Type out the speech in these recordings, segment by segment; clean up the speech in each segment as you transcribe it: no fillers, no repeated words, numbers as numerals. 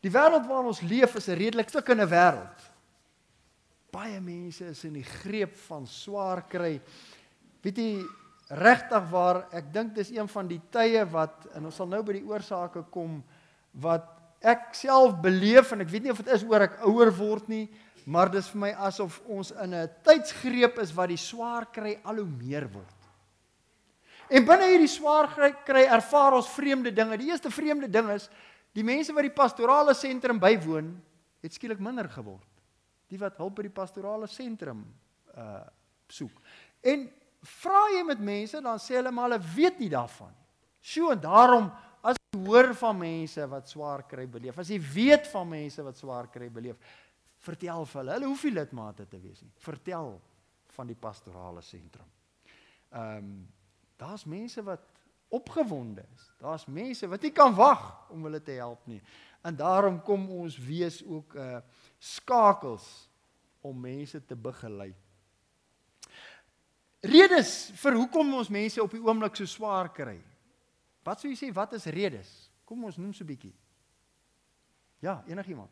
Die wêreld waarin ons leef is 'n redelik stikkende wêreld. Baie mense is in die greep van swaar kry. Weet jy, regtig waar, ek dink dis een van die tye wat, en ons sal nou by die oorsake kom, wat ek self beleef, en ek weet nie of dit is oor ek ouer word nie, maar dis vir my asof ons in 'n tydsgreep is wat die swaar kry al hoe meer word. En binne hierdie swaar kry ervaar ons vreemde dinge. Die eerste vreemde ding is, die mense wat die pastorale sentrum bywoon, het skielik minder geword. Die wat hulp by die pastorale sentrum soek. En vra jy met mense, dan sê hulle maar hulle weet nie daarvan. Sjoe, en daarom, as jy hoor van mense wat swaar kry beleef, as jy weet van mense wat swaar kry beleef, vertel vir hulle hoef nie lidmate te wees nie. Vertel van die pastorale sentrum. Daar's mense wat opgewonde is. Daar's mense wat nie kan wag om hulle te help nie. En daarom kom ons wees ook skakels om mense te begelei. Redes vir hoekom ons mense op die oomblik so swaar kry. Wat sou jy sê, wat is redes? Kom ons noem so 'n bietjie. Ja, enigiemand.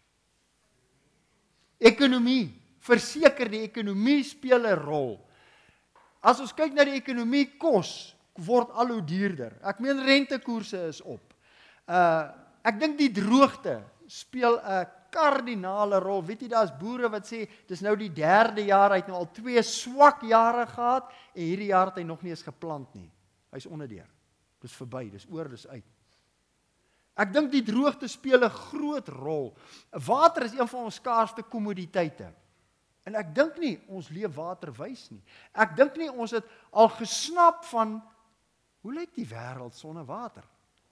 Ekonomie, verseker die ekonomie speel 'n rol. As ons kyk na die ekonomie, kos word al hoe duurder. Ek meen rentekoerse is op. Ek dink die droogte speel 'n kardinale rol. Weet jy, daar's boere wat sê, dis nou die 3de jaar, hy het nou al 2 swak jare gehad, en hierdie jaar het hy nog nie eens geplant nie. Hy's onderdeur. Dis verby, dis oor, dis uit. Ek dink die droogte speel 'n groot rol. Water is een van ons skaarsste kommoditeite. En ek dink nie, ons leef waterwys nie. Ek dink nie, ons het al gesnap van, hoe lyk die wêreld sonder water?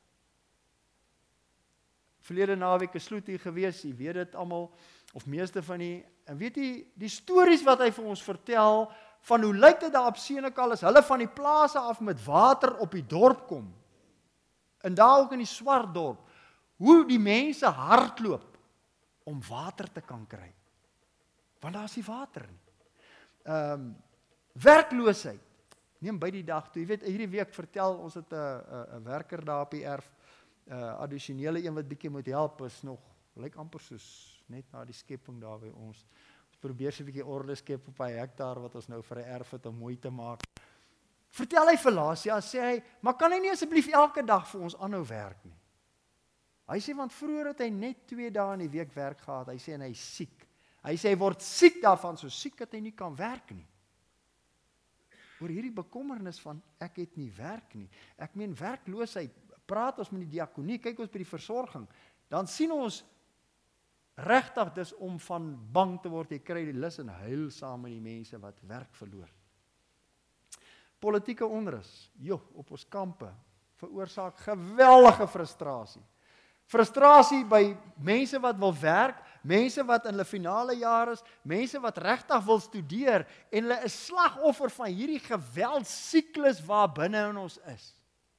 Verlede naweek is Sloetie gewees, jy weet dit almal, of meeste van die, en weet jy, die stories wat hy vir ons vertel, van hoe lyk dit daar op Senekal, as hulle van die plase af met water op die dorp kom, en daar ook in die Swart dorp, hoe die mense hardloop, om water te kan kry, want daar is nie water nie. Werkloosheid, neem by die dag toe, jy weet, hierdie week vertel, ons het 'n werker daar op die erf, addisionele een wat bietjie moet help, is nog, lyk amper soos, net na die skepping daar by ons. Ons probeer so 'n bietjie orde skep op 'n hektaar, wat ons nou vir 'n erf het om mooi te maak. Vertel hy vir Lasia, sê hy, maar kan hy nie asseblief elke dag vir ons aanhou werk nie? Hy sê, want vroeër het hy net 2 dae in die week werk gehad, hy sê, en hy is siek. Hy sê, hy word siek daarvan, so siek dat hy nie kan werk nie. Oor hierdie bekommernis van, ek het nie werk nie. Ek meen, werkloosheid, praat ons met die diakonie, kyk ons by die versorging, dan sien ons, regtig dis om van bang te word, jy kry die lus en huil saam met die mense wat werk verloor. Politieke onrus, op ons kampe, veroorsaak geweldige frustrasie. Frustrasie by mense wat wil werk, mense wat in hulle finale jaar is, mense wat regtig wil studeer, en hulle is slagoffer van hierdie geweldsiklus waar binne in ons is.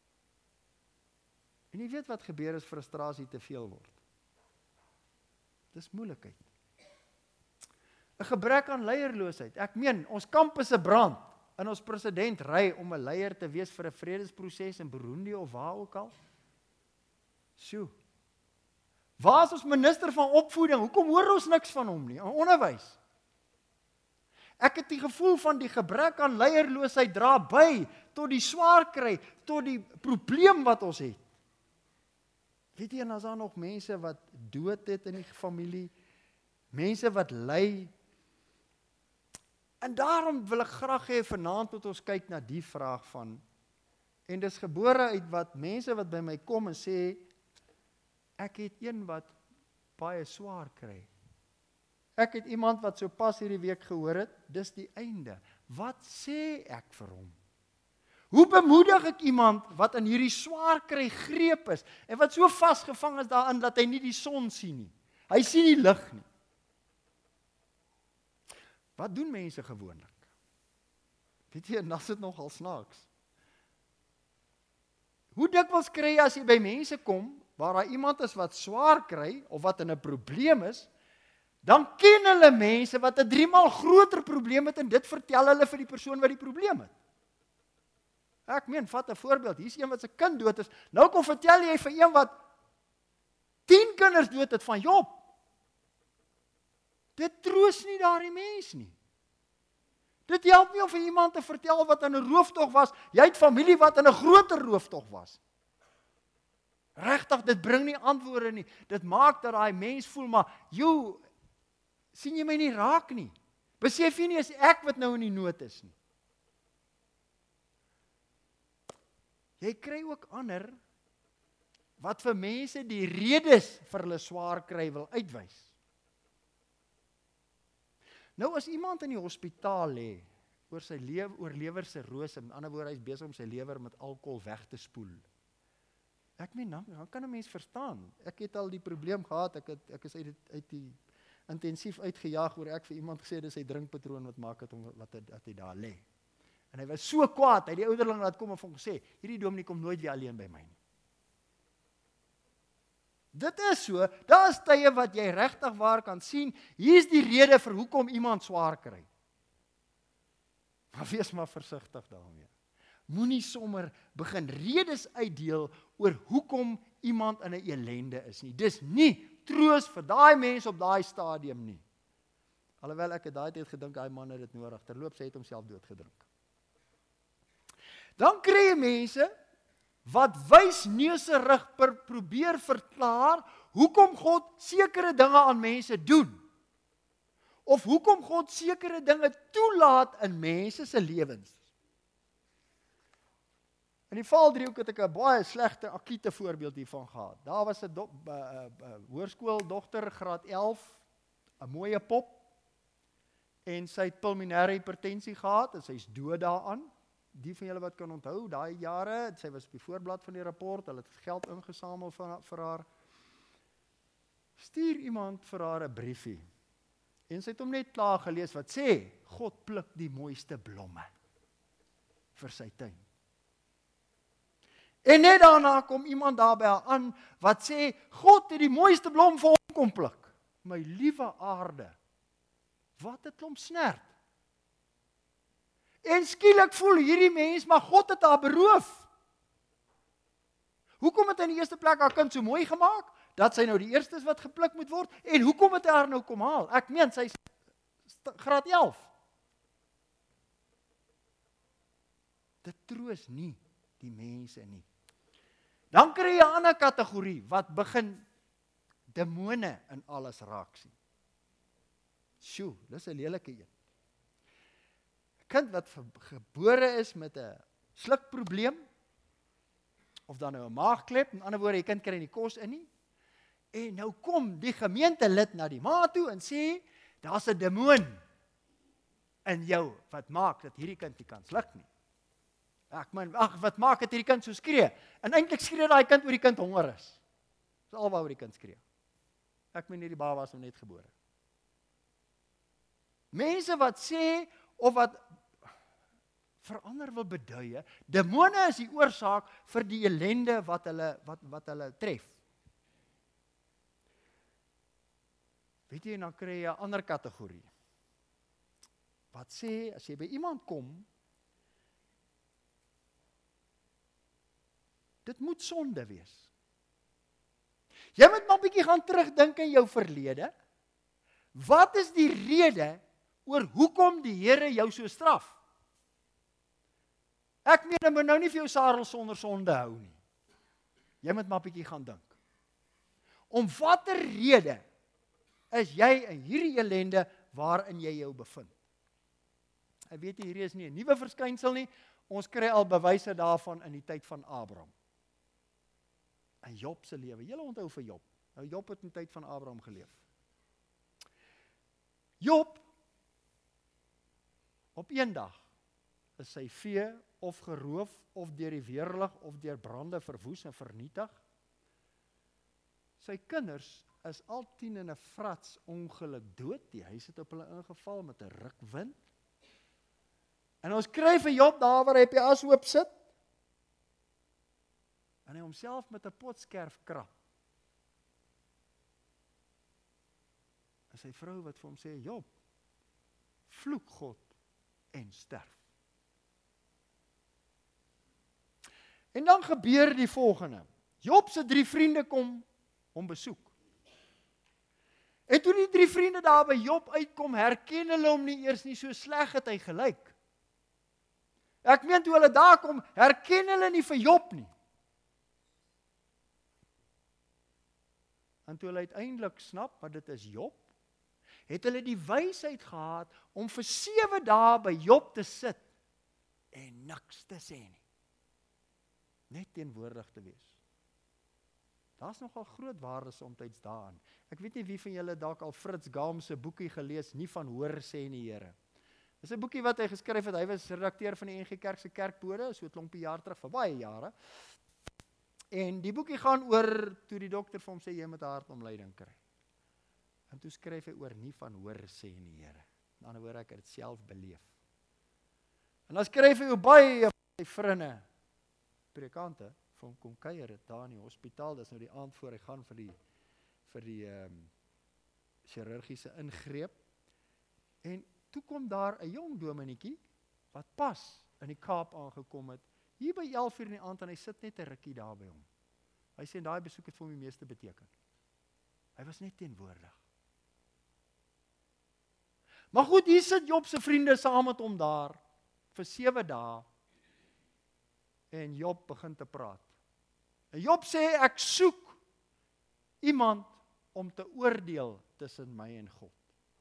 En jy weet wat gebeur as frustrasie te veel word. Dis moeilikheid. 'n gebrek aan leierloosheid. Ek meen, ons kampusse brand, en ons president ry om 'n leier te wees vir 'n vredesproses in Burundi of waar ook al. Sjoe. Waar is ons minister van opvoeding? Hoekom hoor ons niks van hom nie? In onderwys. Ek het die gevoel van die gebrek aan leierloosheid dra by tot die swaar kry, tot die probleem wat ons het. Weet jy, en as daar nog mense wat dood het in die familie, mense wat ly. En daarom wil ek graag hê vanaand moet ons kyk na die vraag van, en dis gebore uit wat mense wat by my kom en sê, ek het een wat baie swaar kry. Ek het iemand wat so pas hierdie week gehoor het, dis die einde. Wat sê ek vir hom? Hoe bemoedig ek iemand wat in hierdie swaar kry greep is, en wat so vasgevang is daarin, dat hy nie die son sien nie. Hy sien nie lig nie. Wat doen mense gewoonlik? Weet jy, en dat is dit nogal snaaks. Hoe dikwels kry jy as jy by mense kom, waar daar iemand is wat swaar kry, of wat in 'n probleem is, dan ken hulle mense wat 'n 3-maal groter probleem het, en dit vertel hulle vir die persoon wat die probleem het. Ek meen, vat 'n voorbeeld, hier is een wat sy kind dood is, nou kom vertel jy vir een wat 10 kinders dood het van Job. Dit troos nie daardie mens nie. Dit help nie om vir iemand te vertel wat in 'n rooftog was. Jy het familie wat in 'n groter rooftog was. Regtig, dit bring nie antwoorde nie. Dit maak dat daai mens voel, maar sien jy my nie raak nie? Besef jy nie as ek wat nou in die nood is nie? Jy kry ook ander wat vir mense die redes vir hulle swaar kry wil uitwys. Nou as iemand in die hospitaal lê oor lewersirose, met ander woorde hy is besig om sy lewer met alkohol weg te spoel. Ek meen, dan kan 'n mens verstaan. Ek het al die probleem gehad, ek is uit die intensief uitgejaag oor ek vir iemand gesê dis sy drinkpatroon wat maak het dat hy daar lê. En hy was so kwaad, hy het die ouderling laat kom en vir hom gesê, hierdie dominee kom nooit weer alleen by my nie. Dit is so, daar is tye wat jy regtig waar kan sien, hier is die rede vir hoekom iemand swaar kry. Maar wees maar versigtig daarmee. Moenie sommer begin redes uitdeel oor hoekom iemand in 'n ellende is nie. Dis nie troos vir daai mens op daai stadium nie. Alhoewel ek het daai tyd gedink, daai man het dit nodig, terloops hy het homself doodgedrink. Dan kry jy mense wat wysneuserig probeer verklaar hoekom God sekere dinge aan mense doen. Of hoekom God sekere dinge toelaat in mense se lewens. In die Vaaldriehoek het ek 'n baie slegte akute voorbeeld hiervan gehad. Daar was 'n hoërskooldogter graad 11, 'n mooie pop, en sy het pulmonêre hipertensie gehad en sy's dood daaraan. Die van julle wat kan onthou, daai jare, sy was op die voorblad van die rapport, hulle het geld ingesamel vir haar. Stuur iemand vir haar 'n briefie. En sy het hom net klaar gelees wat sê, God pluk die mooiste blomme vir sy tuin. En net daarna kom iemand daarby aan wat sê, God het die mooiste blom vir hom kom pluk. My liewe aarde, wat 'n klomp snert. En skielik voel hierdie mens, maar God het haar beroof. Hoekom het hy in die eerste plek haar kind so mooi gemaak? Dat sy nou die eerste is wat gepluk moet word? En hoekom het hy haar nou kom haal? Ek meen, sy is graad 11. Dit troos nie die mense nie. Dan kry jy 'n ander kategorie, wat begin demone in alles raak sien. Sjoe, dis 'n lelike een. Kind wat gebore is met 'n slukprobleem, of dan nou 'n maagklep, met ander woorde, die kind kry nie kos in nie, en nou kom die gemeentelid na die ma toe en sê, daar's 'n demoon in jou, wat maak dat hierdie kind nie kan sluk nie. Wat maak dat hierdie kind so skree? En eintlik skree daai kind oor die kind honger is. Dis alwaaroor die kind skree. Ek meen hierdie baba was nog net gebore. Mense wat sê, of wat verander wil beduie, demone is die oorsaak vir die ellende wat hulle tref. Weet jy, dan kry jy 'n ander kategorie. Wat sê, as jy by iemand kom, dit moet sonde wees. Jy moet maar 'n bietjie gaan terugdink in jou verlede. Wat is die rede oor hoekom die Here jou so straf? Ek meen, jy moet nou nie vir jou sarel sonder sonde hou nie. Jy moet maar 'n bietjie gaan dink. Om watter rede is jy in hierdie ellende waarin jy jou bevind? Ek weet nie, hierdie is nie 'n nuwe verskynsel nie. Ons kry al bewyse daarvan in die tyd van Abraham. In Job se lewe. Julle onthou vir Job. Nou Job het in die tyd van Abraham geleef. Job, op een dag, is sy vee of geroof, of deur die weerlig, of deur brande verwoes en vernietig. Sy kinders is al 10 in 'n frats ongeluk dood. Die huis het op hulle ingeval met 'n rukwind. En ons kry vir Job daar waar hy op die ashoop sit, en hy homself met 'n potskerf krap. En sy vrou wat vir hom sê, Job, vloek God en sterf. En dan gebeur die volgende. Job se 3 vriende kom hom besoek. En toe die 3 vriende daar by Job uitkom, herken hulle hom nie eers nie, so sleg het hy gelyk. Ek meen toe hulle daar kom, herken hulle nie vir Job nie. En toe hulle uiteindelik snap, maar dit is Job, het hulle die wysheid gehad om vir 7 dae by Job te sit en niks te sê nie. Net teenwoordig te wees. Daar's nogal groot waarde soms daarin. Ek weet nie wie van julle dalk al Fritz Gaum se boekie gelees, nie van hoor sê nie, Here. Dis 'n boekie wat hy geskryf het. Hy was redakteur van die NG Kerk se kerkbode, so 'n klompie jaar terug, vir baie jare. En die boekie gaan oor toe die dokter vir hom sê jy moet 'n hartomleiding kry. En toe skryf hy oor nie van hoor sê nie, Here. Aan die ander woorde, ek het dit self beleef. En dan skryf hy oor baie sy vriende, predikante, vir hom kom kuier het daar in die hospitaal. Dis nou die aand voor hy gaan vir die chirurgiese ingreep. En toe kom daar 'n jong dominetjie wat pas in die Kaap aangekom het, hier by 11:00 in die aand, en hy sit net 'n rukkie daar by hom. Hy sê daai besoek het vir hom die meeste beteken. Hy was net teenwoordig. Maar goed, hier sit Job se vriende saam met hom daar vir 7 dae. En Job begin te praat. En Job sê, ek soek iemand om te oordeel tussen my en God.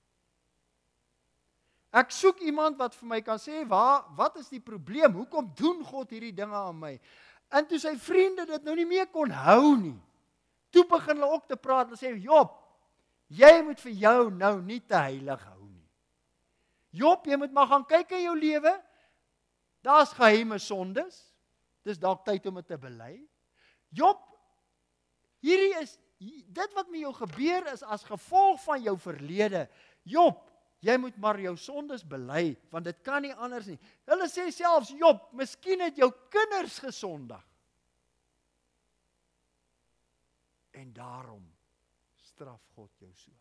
Ek soek iemand wat vir my kan sê, wat is die probleem? Hoekom doen God hierdie dinge aan my? En toe sy vriende dit nou nie meer kon hou nie, toe begin hulle ook te praat. Hulle sê, Job, jy moet vir jou nou nie te heilig hou nie. Job, jy moet maar gaan kyk in jou lewe. Daar's geheime sondes. Dis dalk tyd om dit te bely. Job, dit wat met jou gebeur is as gevolg van jou verlede. Job, jy moet maar jou sondes bely, want dit kan nie anders nie. Hulle sê selfs, Job, miskien het jou kinders gesondig. En daarom straf God jou so.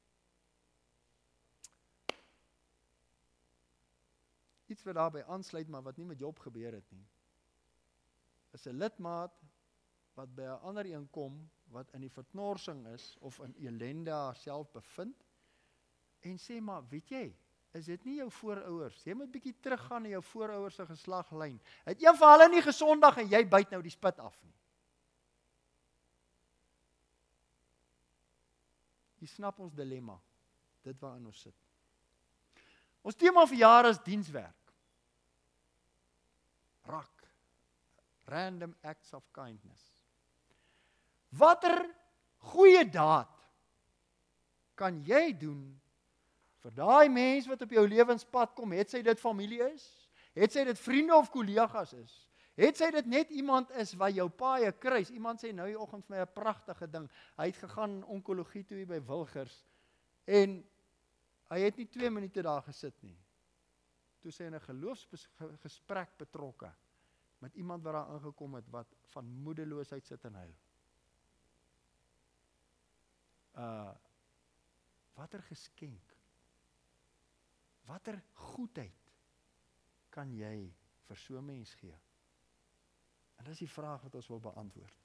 Iets wat daarbey aansluit, maar wat nie met Job gebeur het nie, is 'n lidmaat wat by 'n ander een kom, wat in die verknorsing is, of in ellende haarself bevind, en sê, maar weet jy, is dit nie jou voorouers? Jy moet bietjie teruggaan na jou voorouers se geslaglyn. Het een van hulle nie gesondig en jy byt nou die spit af nie. Jy snap ons dilemma, dit waarin ons sit. Ons tema vir jare is dienswerk. RAK, Random Acts of Kindness. Watter goeie daad kan jy doen vir daai mens wat op jou lewenspad kom, het sy dit familie is, het sy dit vriende of kollegas is, het sy dit net iemand is wat jou paaie kruis. Iemand sê nou die oggend vir my 'n pragtige ding, hy het gegaan onkologie toe hier by Wilgers, en hy het nie 2 minute daar gesit nie. Toe sy in 'n geloofsgesprek betrokke met iemand wat daar aangekom het, wat van moedeloosheid sit en huil. Watter geskenk, watter goedheid kan jy vir so 'n mens gee? En dis die vraag wat ons wil beantwoord.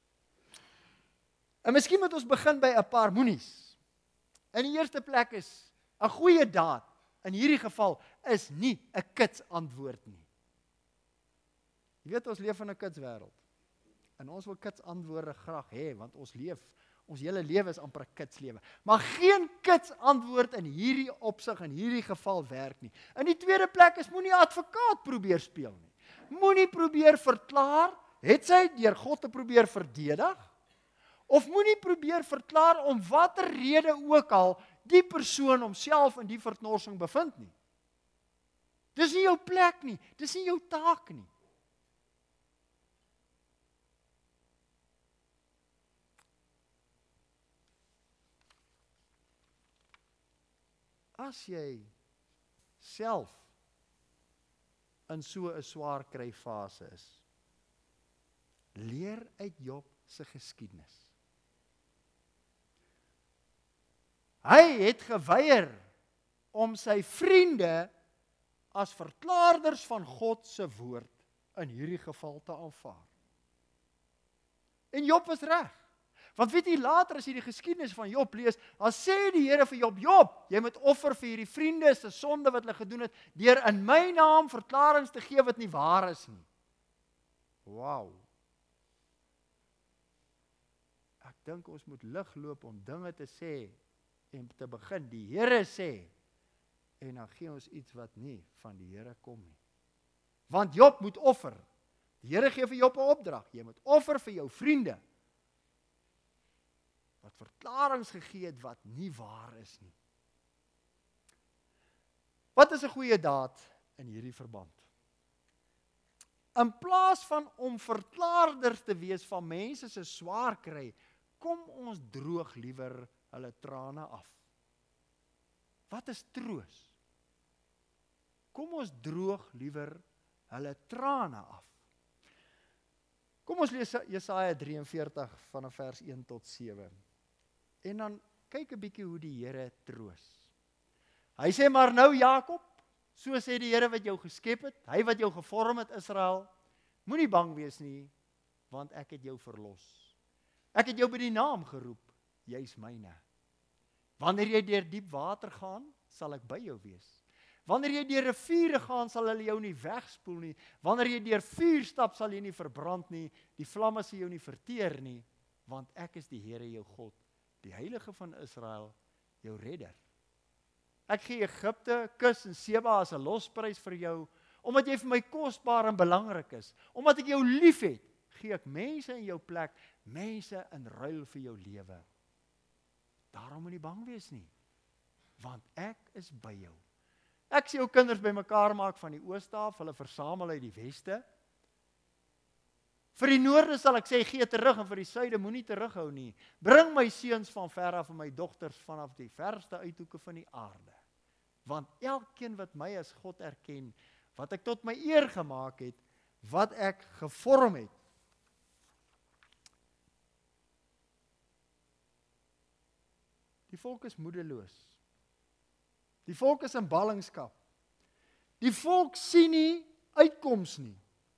En miskien moet ons begin by 'n paar moenies. In die eerste plek is 'n goeie daad, in hierdie geval, is nie 'n kits antwoord nie. Jy weet, ons leef in 'n kitswêreld. En ons wil kits antwoorde graag hê, want ons hele lewe is amper 'n kitslewe. Maar geen kits antwoord in hierdie opsig, in hierdie geval werk nie. In die tweede plek is, moenie advokaat probeer speel nie. Moenie probeer verklaar, het sy deur God te probeer verdedig, of moenie probeer verklaar om watter rede ook al die persoon homself in die verknorsing bevind nie. Dis nie jou plek nie, dis nie jou taak nie. As jy self in so 'n swaar kry fase is, leer uit Job se geskiedenis. Hy het geweier om sy vriende as verklaarders van God se woord in hierdie geval te aanvaar. En Job was reg, Want weet jy, later as jy die geskiedenis van Job lees, dan sê die Here vir Job, Job, jy moet offer vir hierdie vriende se sonde wat hulle gedoen het, deur in my naam verklaringe te gee wat nie waar is nie. Wow. Ek dink ons moet lig loop om dinge te sê en te begin die Here sê, en dan gee ons iets wat nie van die Here kom nie. Want Job moet offer. Die Here gee vir Job 'n opdrag. Jy moet offer vir jou vriende wat verklaringe gegee het wat nie waar is nie. Wat is 'n goeie daad in hierdie verband? In plaas van om verklaarders te wees van mense se swaar kry, kom ons droog liewer hulle trane af. Wat is troos? Kom ons droog liewer hulle trane af. Kom ons lees Jesaja 43 vanaf vers 1 tot 7. En dan kyk 'n bietjie hoe die Here troos. Hy sê maar nou Jakob, so sê die Here wat jou geskep het, hy wat jou gevorm het Israel, moenie bang wees nie, want ek het jou verlos. Ek het jou by die naam geroep, jy's myne. Wanneer jy deur diep water gaan, sal ek by jou wees. Wanneer jy deur riviere gaan, sal hulle jou nie wegspoel nie. Wanneer jy deur vuur stap, sal jy nie verbrand nie. Die vlamme sal jou nie verteer nie, want ek is die Here jou God, die Heilige van Israel, jou redder. Ek gee Egipte, Kus en Seba as 'n losprys vir jou, omdat jy vir my kosbaar en belangrik is. Omdat ek jou liefhet, gee ek mense in jou plek, mense in ruil vir jou lewe. Daarom moet jy bang wees nie, want ek is by jou. Ek sien jou kinders bymekaar maak van die ooste af, hulle versamel uit die weste. Vir die noorde sal ek sê, gee terug, en vir die suide moenie terughou nie. Bring my seuns van ver af en my dogters vanaf die verste uithoeke van die aarde. Want elkeen wat my as God erken, wat ek tot my eer gemaak het, wat ek gevorm het. Die volk is moedeloos. Die volk is in ballingskap. Die volk sien nie uitkoms nie.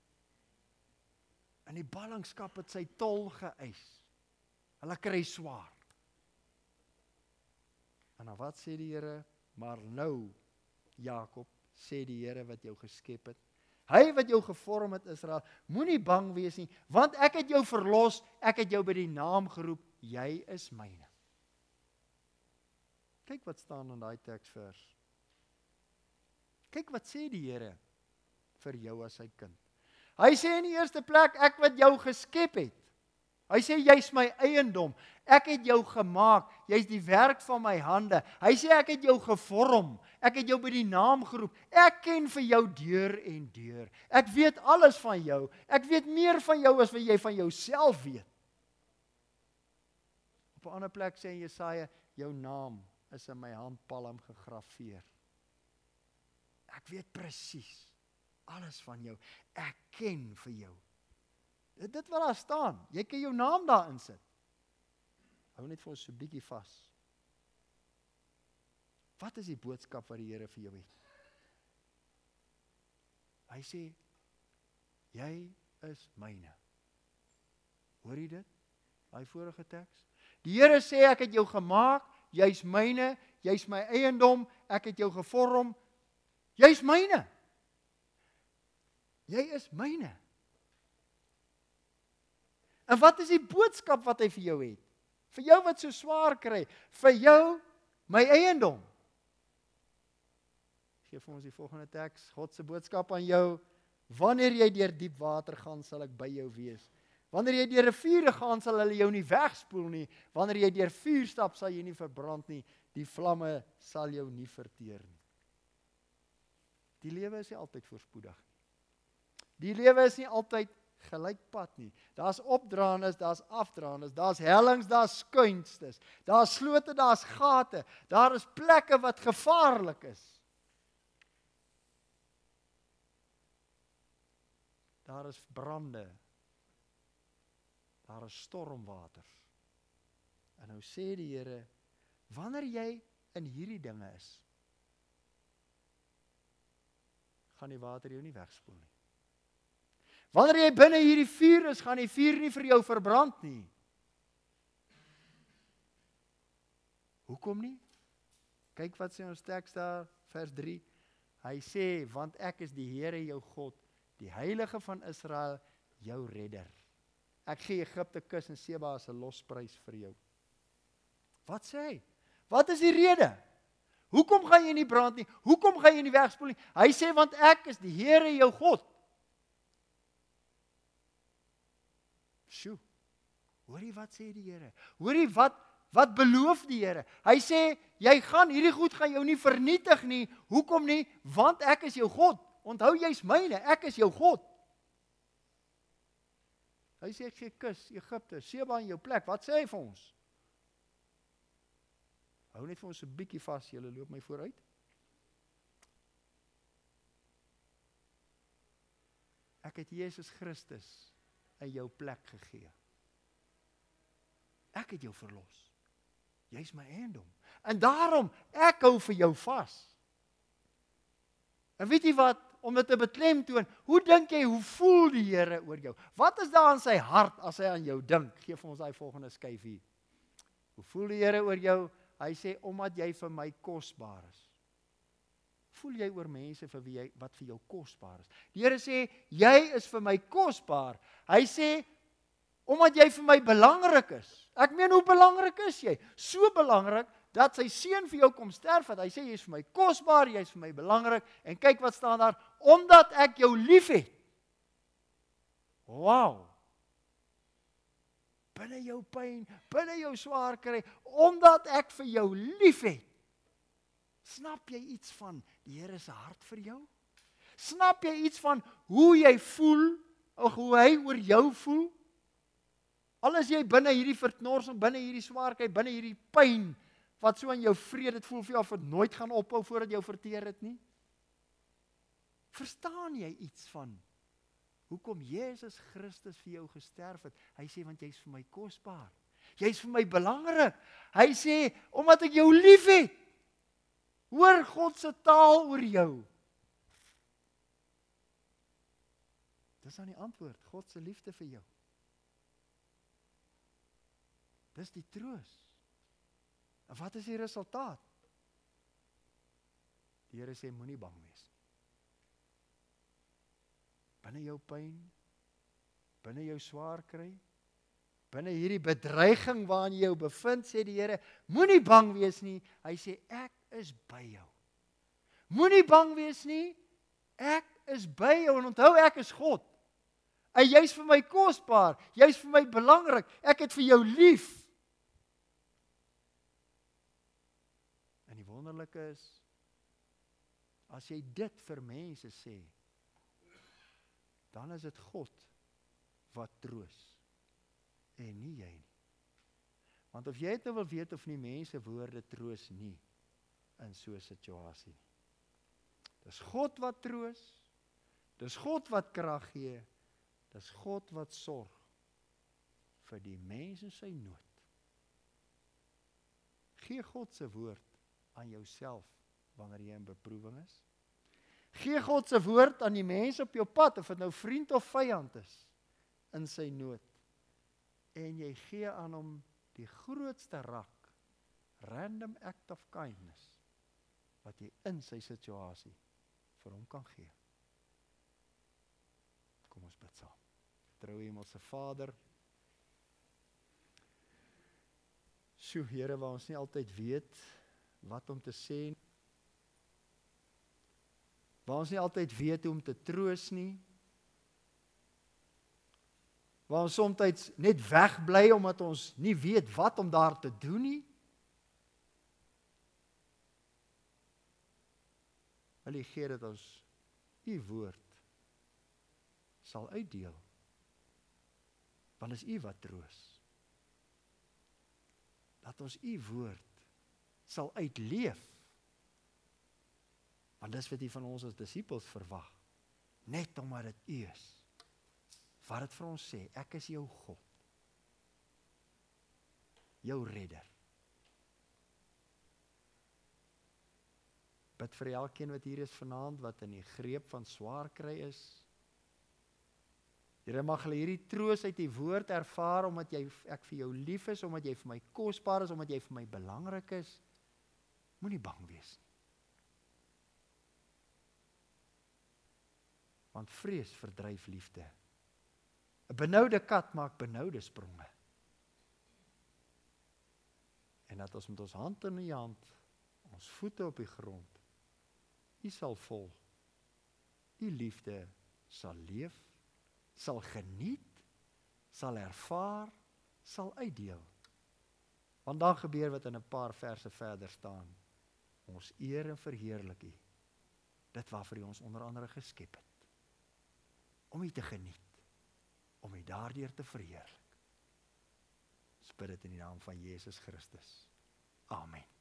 En die ballingskap het sy tol geëis. Hulle kry swaar. En dan wat sê die Here? Maar nou, Jakob, sê die Here wat jou geskep het, hy wat jou gevorm het Israel, moenie bang wees nie, want ek het jou verlos, ek het jou by die naam geroep, jy is myne. Kyk wat staan in daai teksvers. Kyk wat sê die Here vir jou as sy kind. Hy sê in die eerste plek, ek wat jou geskep het. Hy sê, jy's my eiendom. Ek het jou gemaak. Jy's die werk van my hande. Hy sê, ek het jou gevorm. Ek het jou by die naam geroep. Ek ken vir jou deur en deur. Ek weet alles van jou. Ek weet meer van jou as wat jy van jouself weet. Op 'n ander plek sê Jesaja, jou naam is in my handpalm gegraveer. Ek weet presies alles van jou. Ek ken vir jou. Dit wat daar staan. Jy kan jou naam daarin sit. Hou net vir ons so 'n bietjie vas. Wat is die boodskap wat die Here vir jou het? Hy sê, jy is myne. Hoor jy dit? Daai vorige teks. Die Here sê, ek het jou gemaak, jy's myne, jy's my eiendom, ek het jou gevorm, jy's myne. Jy is myne. En wat is die boodskap wat hy vir jou het? Vir jou wat so swaar kry, vir jou, my eiendom. Geef ons die volgende teks, God se boodskap aan jou, wanneer jy deur diep water gaan, sal ek by jou wees. Wanneer jy deur riviere gaan, sal hulle jou nie wegspoel nie. Wanneer jy deur vuur stap, sal jy nie verbrand nie. Die vlamme sal jou nie verteer nie. Die lewe is nie altyd voorspoedig nie. Die lewe is nie altyd gelykpad nie. Daar's opdraandes, daar's afdraandes, daar's hellings, daar's skuinstes, daar's slote, daar's gate, daar is plekke wat gevaarlik is. Daar is brande. Daar is stormwaters. En nou sê die Here, wanneer jy in hierdie dinge is, gaan die water jou nie wegspoel nie. Wanneer jy binne hierdie vuur is, gaan die vuur nie vir jou verbrand nie. Hoekom nie? Kyk wat sê ons teks daar, vers 3. Hy sê, want ek is die Here jou God, die Heilige van Israel, jou redder. Ek gee Egipte kus en Seba as 'n losprys vir jou. Wat sê hy? Wat is die rede? Hoekom gaan jy nie brand nie? Hoekom gaan jy nie wegspoel nie? Hy sê, want ek is die Here jou God. Sjoe, hoorie wat sê die Here? Hoorie wat beloof die Here? Hy sê, hierdie goed gaan jou nie vernietig nie. Hoekom nie? Want ek is jou God. Onthou, jy's myne, ek is jou God. Hy sê, ek gee kus, Egipte, Seba in jou plek. Wat sê hy vir ons? Hou net vir ons 'n bietjie vas, julle loop my vooruit. Ek het Jesus Christus in jou plek gegee. Ek het jou verlos. Jy's my eiendom. En daarom, ek hou vir jou vas. En weet jy wat? Om dit te beklemtoon, hoe dink jy, hoe voel die Here oor jou? Wat is daar in sy hart as hy aan jou dink? Geef vir ons daai volgende skyf hier. Hoe voel die Here oor jou? Hy sê, omdat jy vir my kosbaar is. Voel jy oor mense wat vir jou kosbaar is? Die Here sê, jy is vir my kosbaar. Hy sê, omdat jy vir my belangrik is. Ek meen, hoe belangrik is jy? So belangrik, dat sy seun vir jou kom sterf het. Hy sê, jy is vir my kosbaar, jy is vir my belangrik. En kyk wat staan daar, omdat ek jou lief het. Wow! Binne jou pyn, binne jou swaar kry, omdat ek vir jou lief het. Snap jy iets van die Here se hart vir jou? Snap jy iets van hoe jy voel, of hoe hy oor jou voel? Al is jy binne hierdie verknorsing, binne hierdie swaarkry, binne hierdie pyn, wat so in jou vrede, dit voel vir jou of dit nooit gaan ophou voordat jou verteer het nie? Verstaan jy iets van hoekom Jesus Christus vir jou gesterf het? Hy sê, want jy's vir my kosbaar. Jy's vir my belangrik. Hy sê, omdat ek jou lief het. Hoor God se taal oor jou. Dis dan die antwoord, God se liefde vir jou. Dis die troos. En wat is die resultaat? Die Here sê, moenie bang wees. Binne jou pyn, binne jou swaar kry, binne hierdie bedreiging waarin jy jou bevind, sê die Here, moenie bang wees nie. Hy sê, ek is by jou. Moenie bang wees nie, ek is by jou. En onthou, ek is God. En jy's vir my kosbaar, jy's vir my belangrik, ek het vir jou lief. En die wonderlike is, as jy dit vir mense sê, dan is dit God wat troos, en nie jy nie. Want of jy het nou wil weet of nie mense woorde troos nie, in so 'n situasie nie. Dis God wat troos, dis God wat krag gee, dis God wat sorg vir die mens in sy nood. Gee God se woord aan jouself wanneer jy in beproewing is. Gee God se woord aan die mense op jou pad, of dit nou vriend of vyand is, in sy nood. En jy gee aan hom die grootste rak, random act of kindness, wat jy in sy situasie vir hom kan gee. Kom ons bid saam. Trou Hemelse Vader, sjoe Here, waar ons nie altyd weet wat om te sê, waar ons nie altyd weet hoe om te troos nie, waar ons soms net wegbly omdat ons nie weet wat om daar te doen nie. Wil U gee dat ons U woord sal uitdeel, want is U wat troos. Dat ons U woord sal uitleef, want dis wat U van ons as disippels verwag, net omdat dit U is, wat dit vir ons sê, ek is jou God, jou redder. Bid vir elkeen wat hier is vanaand, wat in die greep van swaar kry is, Here, mag hulle hierdie troos uit die woord ervaar, omdat ek vir jou lief is, omdat jy vir my kosbaar is, omdat jy vir my belangrik is. Moenie bang wees nie. Want vrees verdryf liefde. 'n Benoude kat maak benoude spronge. En dat ons met ons hand in die hand, ons voete op die grond, U sal volg. Die liefde sal leef, sal geniet, sal ervaar, sal uitdeel. Want dan gebeur wat in 'n paar verse verder staan. Ons eer en verheerlik U. Dit waarvoor U ons onder andere geskep het. Om U te geniet, om U daardeur te verheerlik. Ons bid dit in die naam van Jesus Christus. Amen.